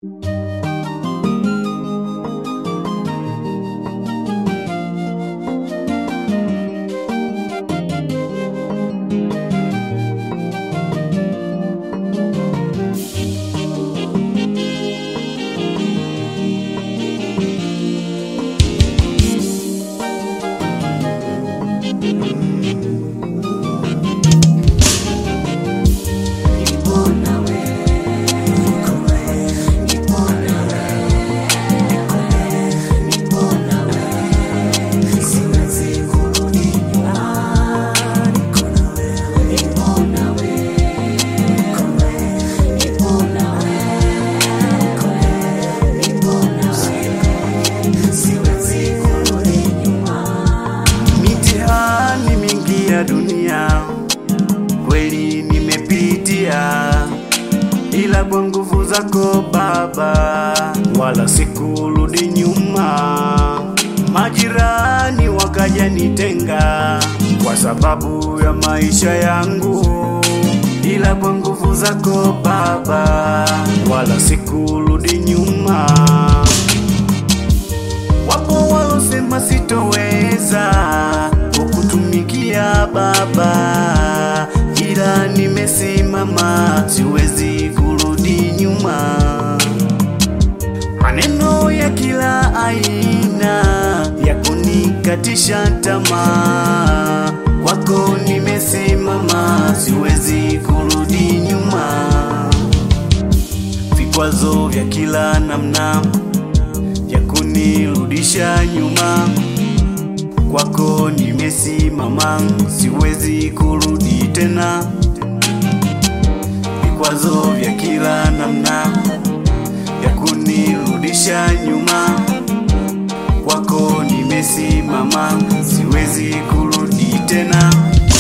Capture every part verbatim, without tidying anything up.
Mitihani mingi ya dunia kweli nimepitia, ila kwa nguvu zako Baba wala sikurudi nyuma. Majirani wakaja nitenga kwa sababu ya maisha yangu, ila kwa nguvu zako Baba wala sikurudi nyuma. Wapo walosema sitoweza kukutumikia Baba, ila nimesimama, siwezi kurudi nyuma. Maneno ya kila aina ya kunikatisha tamaa, kwako nimesimama, siwezi kurudi nyuma. Vikwazo vya kila namna ya kunirudisha nyuma, kwako nimesimama, siwezi kurudi tena. Vikwazo vya kila namna ya kunirudisha nyuma, kwako nimesimama, siwezi kurudi tena.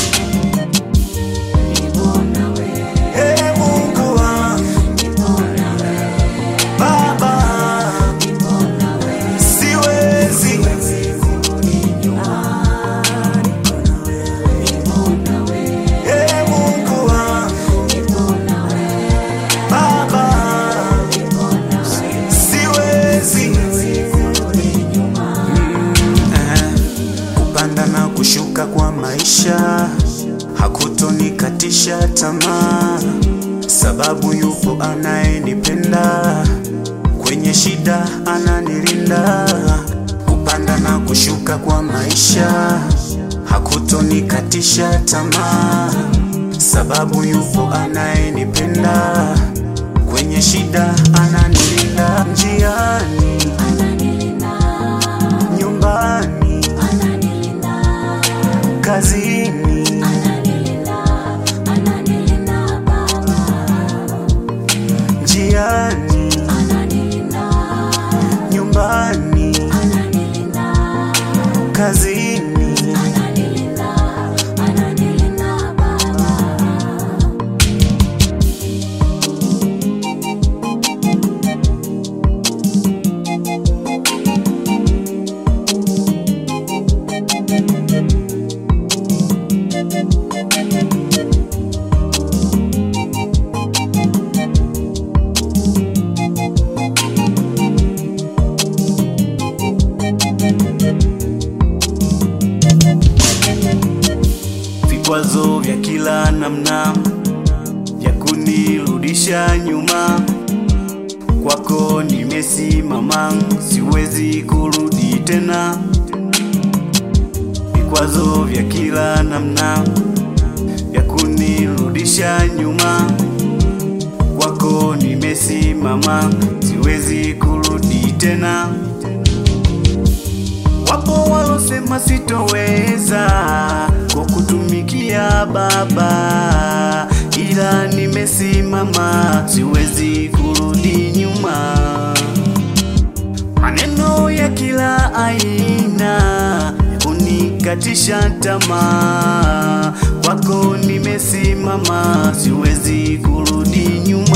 Kushuka kwa maisha hakutonikatisha tamaa, sababu yupo anayenipenda, kwenye shida ananilinda. Kupanda na kushuka kwa maisha hakutonikatisha tamaa, sababu yupo anayenipenda, kwenye shida ananilinda. Njiani ananilinda, nyumbani kazini ananilinda, ananilinda Baba. Njiani ananilinda, nyumbani ananilinda, kazini ananilinda, ananilinda Baba. Vikwazo vya kila namna ya kunirudisha nyuma, kwako nimesimama, siwezi kurudi tena. Vikwazo vya kila namna ya kunirudisha nyuma, kwako nimesimama, siwezi kurudi tena. Wapo walosema sitoweza kukutumikia Baba, ila nimesimama, siwezi kurudi nyuma. Maneno ya kila aina ya kunikatisha tamaa, kwako nimesimama, siwezi kurudi nyuma.